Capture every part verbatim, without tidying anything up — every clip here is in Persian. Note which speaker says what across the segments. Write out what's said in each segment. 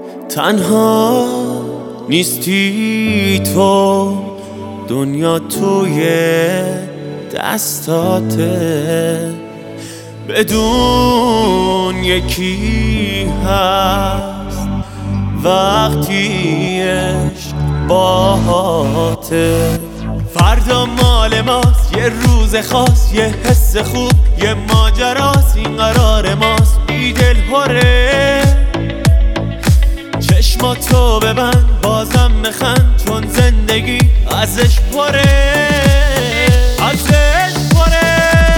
Speaker 1: تنها نیستی تو، دنیا توی دستاته، بدون یکی هست وقتی عشق باهاته. فردا مال ماست، یه روز خاص، یه حس خوب، یه ماجراست، این قرار ماست. بی دل پره چشماتو ببند، بازم بخند، چون زندگی ازش پره، ازش پره.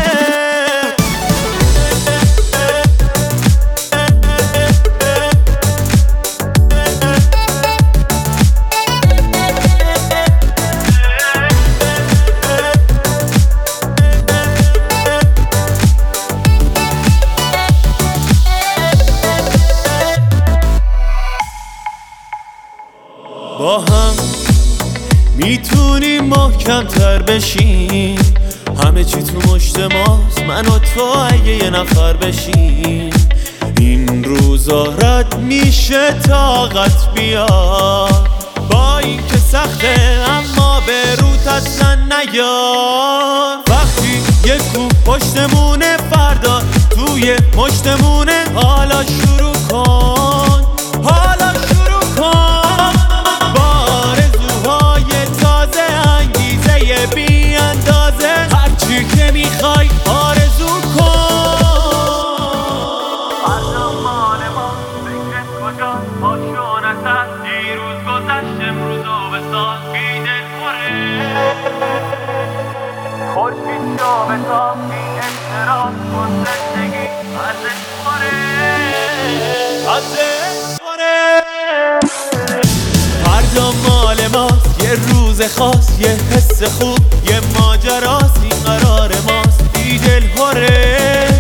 Speaker 1: با هم میتونیم محکم تر بشیم، همه چی تو مشت ماست، من و تو اگه یه نفر بشیم. این روزا رد میشه طاقت بیار، با این که سخته اما به روت اصلا نیار. وقتی یه کوه پشتمونه، فردا توی مشتمونه، حالا شروع کن، حالا شروع کن. بی اندازه هرچی که میخوای آرزو کن. فردا مال ما، فکرت کجا؟ پاشو نسد، دیروز گذشت امروزو بساز. بی دل پره خورشید شو بتاب، بی احترام کن زندگی ازش پره، ازش پره. فردا مال ماست، یه روز خاص، یه حس خوب، یه ماجراست، این قرار ماست. بی دل پره